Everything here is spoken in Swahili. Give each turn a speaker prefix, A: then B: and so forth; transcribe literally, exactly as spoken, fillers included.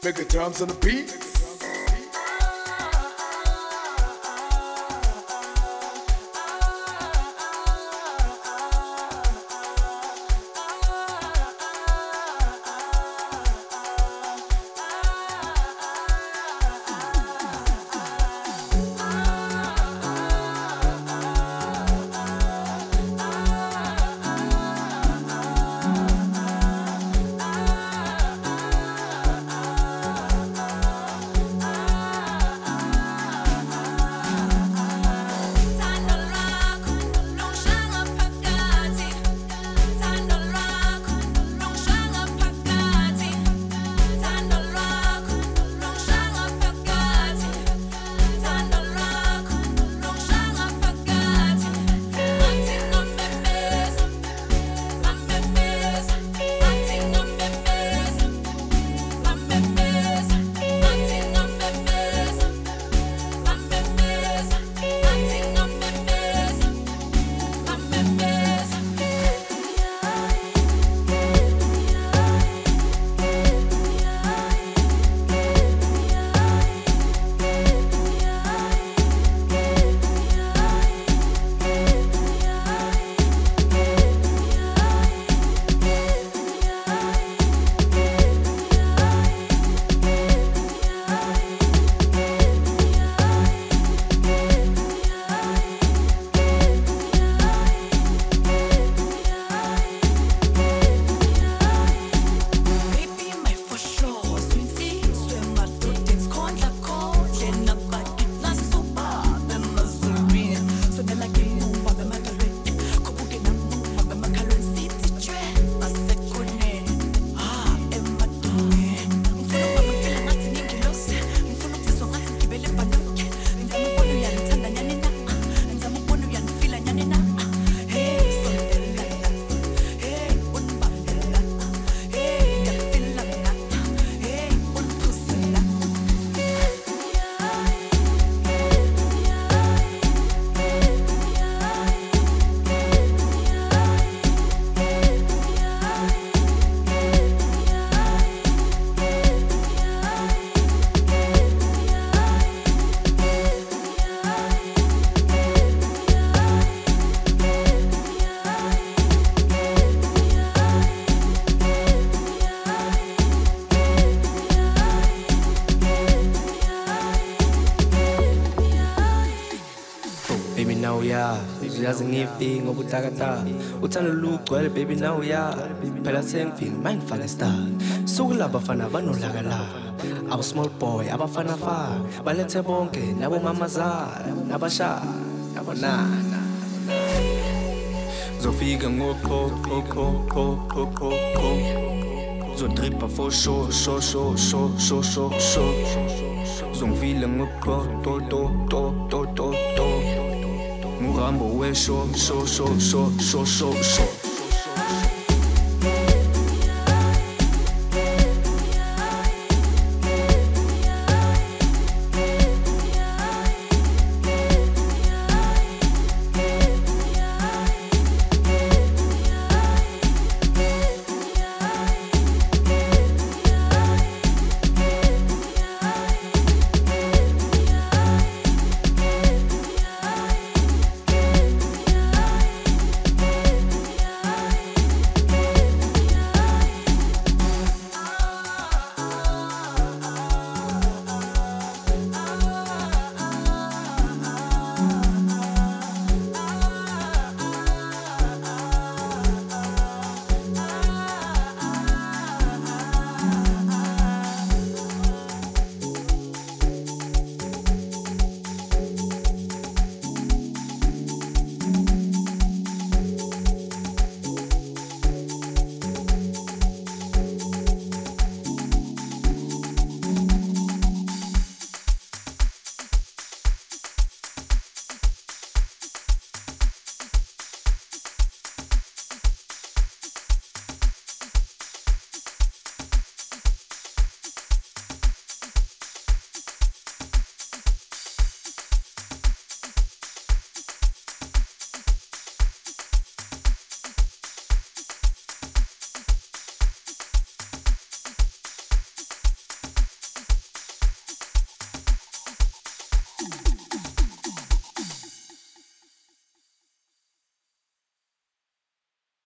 A: Make the drums on the beat.
B: Uyazi ngifika ngobutakata uthanda lugcwele baby now ya phela sengifika mangifaka star sukula abafana banolakala abo small boy abafana fa balethe bonke nabo mamazala nabasha nabonana zofika ngokho kho kho kho kho kho zotripa for show show show show show show show zongivile ngokho to to to to to to Murambo we show show show show show show show